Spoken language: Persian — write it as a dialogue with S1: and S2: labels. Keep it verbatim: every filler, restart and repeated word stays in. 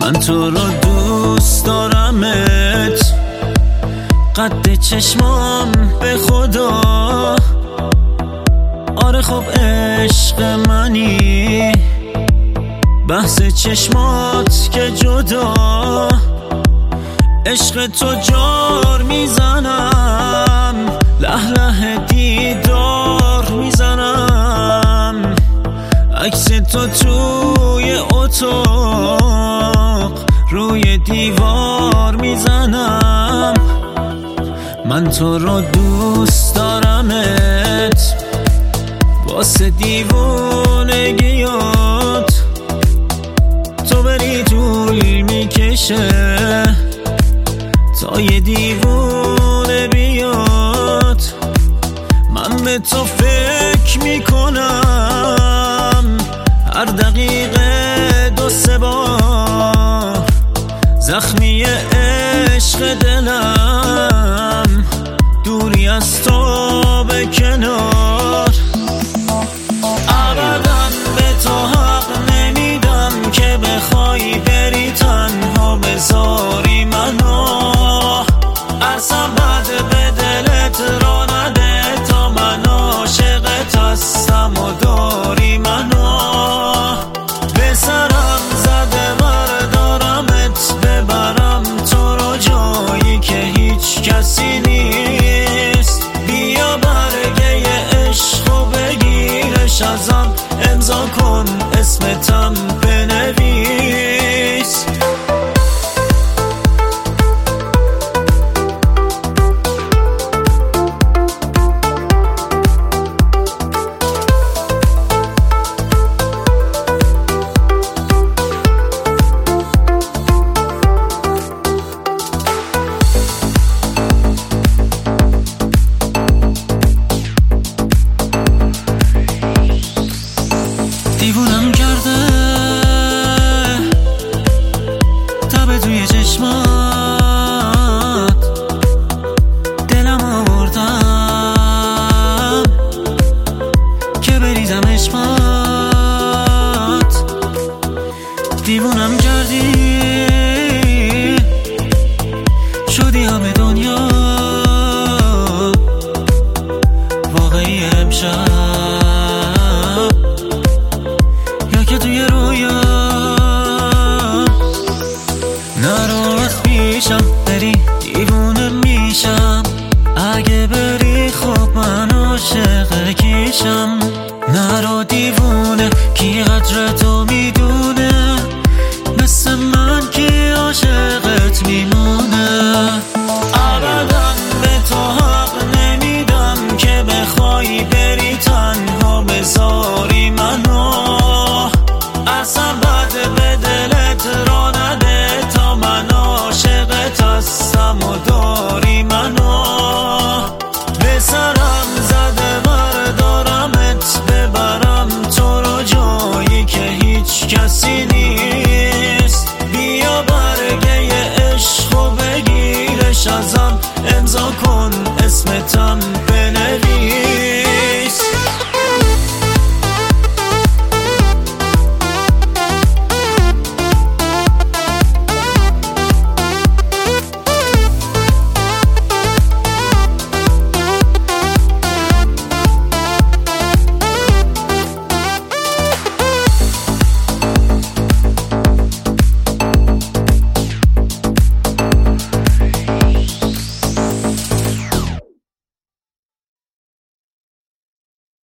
S1: من تو رو دوست دارمت، قد چشمام به خدا. آره خب عشق منی، بحث چشمات که جدا. عشق تو جار میزنم، له له دیدار میزنم. عکس تو توی اتاق روی دیوار میزنم. من تو رو دوست دارمت، واسه دیوونگیات تو بری طول میکشه تا یه دیوونه بیاد. من به تو فکر میکنم هر دقیقه دو سه بار، زخمی عشق دلم دوری از تو به کنار. ابدا به تو حق نمیدم که بخوای بری تنها بذاری منو. اصلا بد به دلت را نده تا من عاشقت هستم و داری منو. به سرم زده بردارمت، ببرم تو رو جایی که هیچ کسی نیست. بیا برگه عشق و بگیرش ازم، امضا کن اسمتم بنویس. دیوونم کرده تب توی چشمات، دلم آوردم که بریزم عشقات. دیوونم کردی شدی همه دنیا واقعی امشب، که توی رویا. نرو از پیشم بری دیوونه میشم، اگه بری خب من عاشق کیشم. نرو دیوونه کی قدر تو